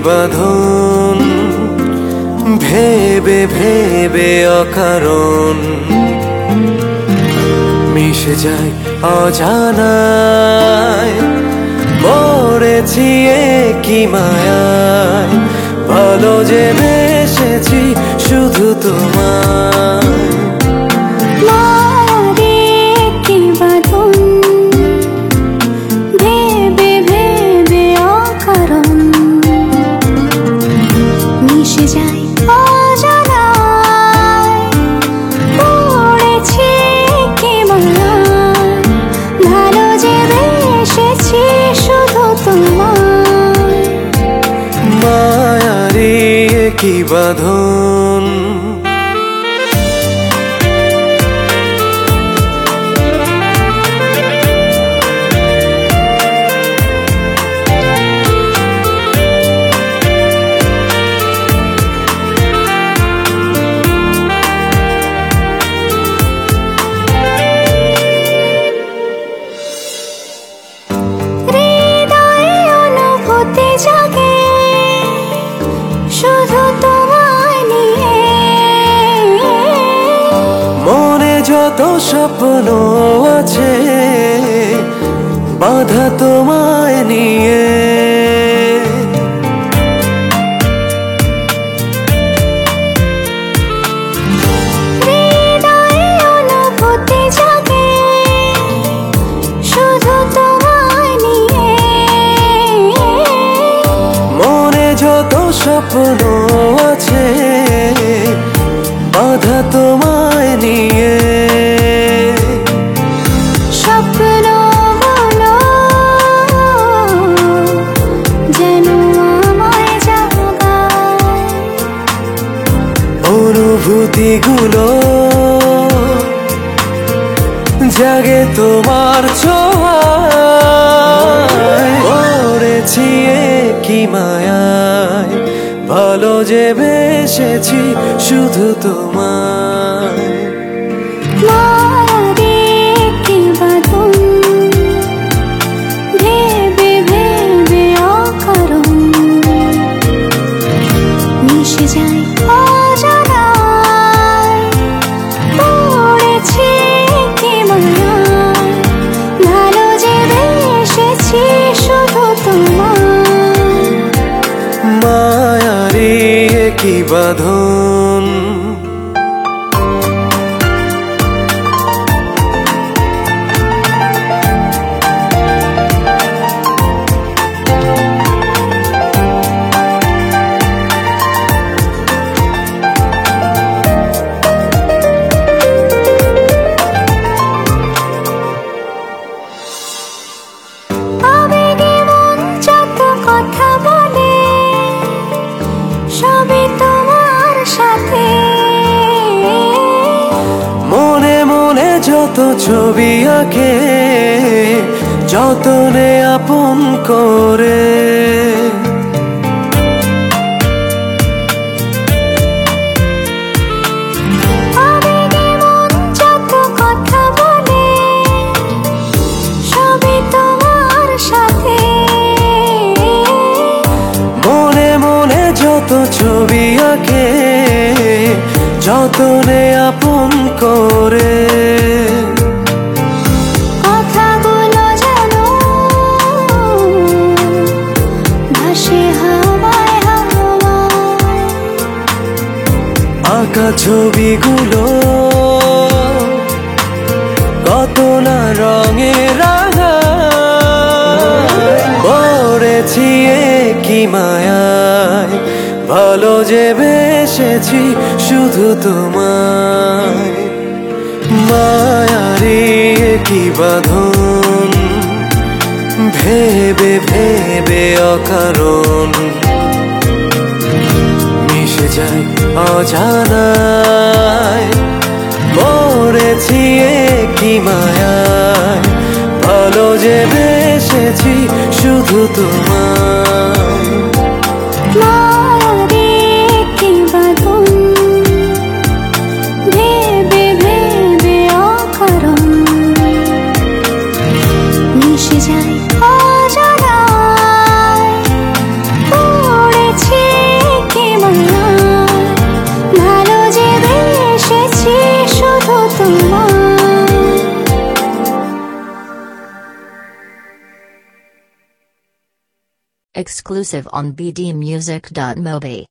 বাঁধন ভেবে ভেবে অকারণ মিশে যায় অজানায় পড়েছি কি মায়ায় ভালো যে বেসেছি শুধু তোমায় কি বাঁধন যত স্বপ্ন আছে বাঁধা তোমায় নিয়ে মনে যত স্বপ্ন আছে বাঁধা তোমায় নিয়ে অনুভূতিগুলো জাগে তোমার ছোঁয়ায় পড়েছি কি মায়ায় ভালো যে বেসেছি শুধু তোমায় কি বাঁধন যত ছবি আঁকে যতনে আপন করে মনে মনে যত ছবি আঁকে যতনে আপন করে আঁকা ছবিগুলো কত না রঙে রাঙা পড়েছি কি মায়ায় ভালো যে বেসেছি শুধু তোমায় মায়ারি কি বাঁধন ভেবে ভেবে অকারণ মিশে যায় অজানায় পড়েছি কি মায়ায় ভালো যে বেসেছি শুধু তোমায় মিশে যায় অজানায় পড়েছি Exclusive on bdmusic.mobi.